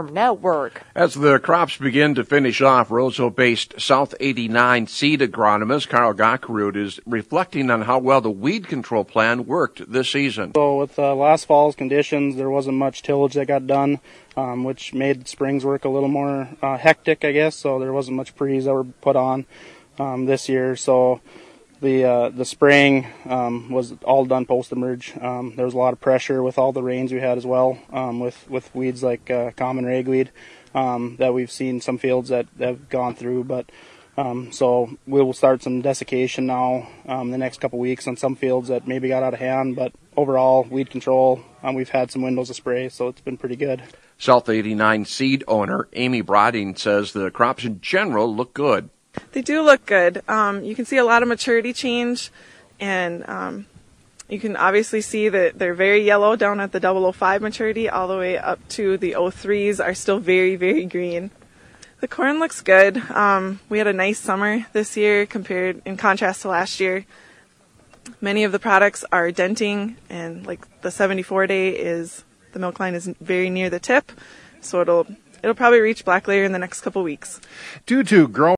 Farm Network. As the crops begin to finish off, Roseau-based South 89 seed agronomist Carl Gockerud is reflecting on how well the weed control plan worked this season. So with last fall's conditions, there wasn't much tillage that got done, which made spring's work a little more hectic, I guess. So there wasn't much pre's that were put on this year. So the spraying was all done post-emerge. There was a lot of pressure with all the rains we had as well, with weeds like common ragweed that we've seen some fields that have gone through. But so we will start some desiccation now the next couple weeks on some fields that maybe got out of hand. But overall, weed control, we've had some windows of spray, so it's been pretty good. South 89 seed owner Amy Broading says the crops in general look good. They do look good. You can see a lot of maturity change, and you can obviously see that they're very yellow down at the 005 maturity, all the way up to the 03s are still very, very green. The corn looks good. We had a nice summer this year in contrast to last year. Many of the products are denting, and like the 74-day the milk line is very near the tip, so it'll probably reach black layer in the next couple weeks. Due to growing